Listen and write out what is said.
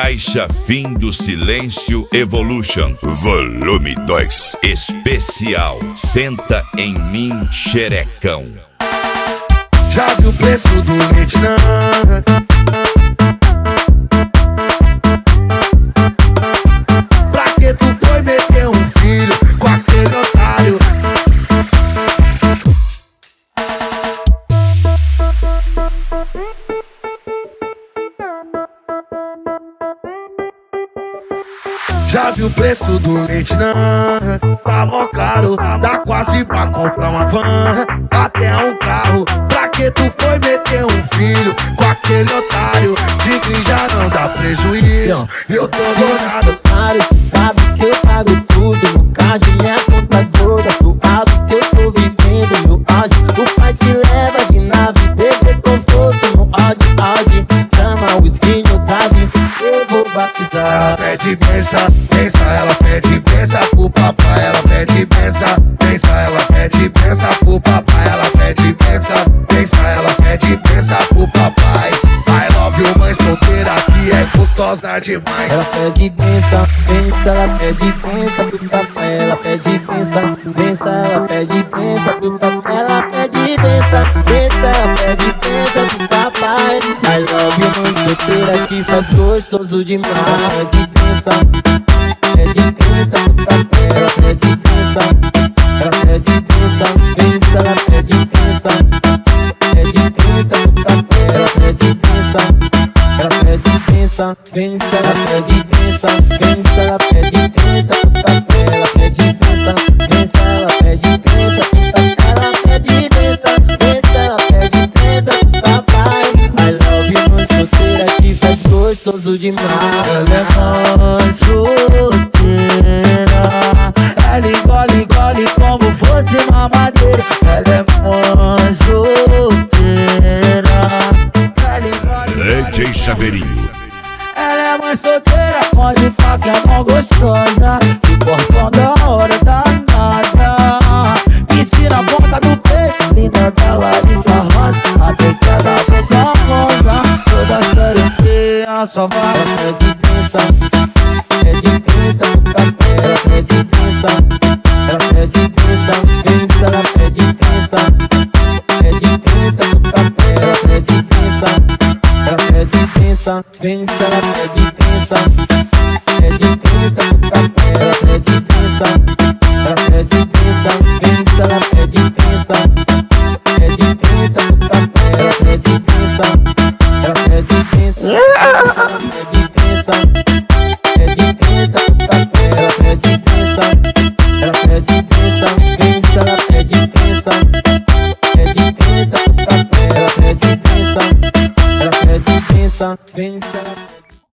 Caixa Fim do Silêncio Evolution Volume 2 Especial Senta em Mim Xerecão. Já viu o preço do leite, não? Pra que tu foi meter um filho com aquele otário? Já viu o preço do leite, não? Tá mó caro, dá quase pra comprar uma van, até um carro. Pra que tu foi meter um filho com aquele otário? Tigre já não dá prejuízo, eu tô gozado. Cê sabe que eu pago tudo, no caso minha conta toda, suave que eu tô vivendo no auge. O pai te leva de nave, bebê conforto no Audi. Chama o skin no Davi, eu vou batizar. Ela pede benção, benção, ela pede benção pro papai. Ela pede benção, benção, ela pede benção pro papai. Ela pede benção, benção, ela pede benção pro papai. I love you, mãe solteira que é gostosa demais. Ela pede benção, benção, ela pede benção pro papai. Ela pede benção, benção, ela pede benção pro papai. Ela pede benção, benção, ela pede benção pro papai. I love you, mãe solteira que faz gostoso demais. Pede benção, pro papai. Ela pede benção, ela pede benção, benção, ela pede benção. Pede benção pro papai. Ela pede benção, ela pede benção, benção, ela pede benção, benção, ela pede benção pro papai. Ela pede benção, benção, ela pede benção pro papai. Ela pede benção, benção, ela pede benção pro papai. I love you, mãe solteira que faz gostoso demais. Ela é mãe solteira, ela engole como fosse mamadeira. Ela é mãe solteira, ela engole. DJ Chaveirinho. Ela é mãe solteira, pode pá que é mó gostosa, de portão da hora danada. Ensina a ponta do peito, linda da Larissa Rosa, a pequena boca rosa, todas querem ter a sua voz. Ela pede benção pro papai. Ela pede benção, ela pede benção, benção, ela pede benção. Pede benção pro papai. Ela pede benção, ela pede benção, benção, ela pede benção. Pede benção pro papai. Ela pede benção, ela pede benção, benção, ela pede benção. Pede benção pro papai. Ela pede benção, ela pede benção, ela pede benção. Pede benção pro papai. Ela pede benção, ela pede benção, benção, ela pede benção. Pede benção pro papai. Ela pede benção, ela pede benção, benção.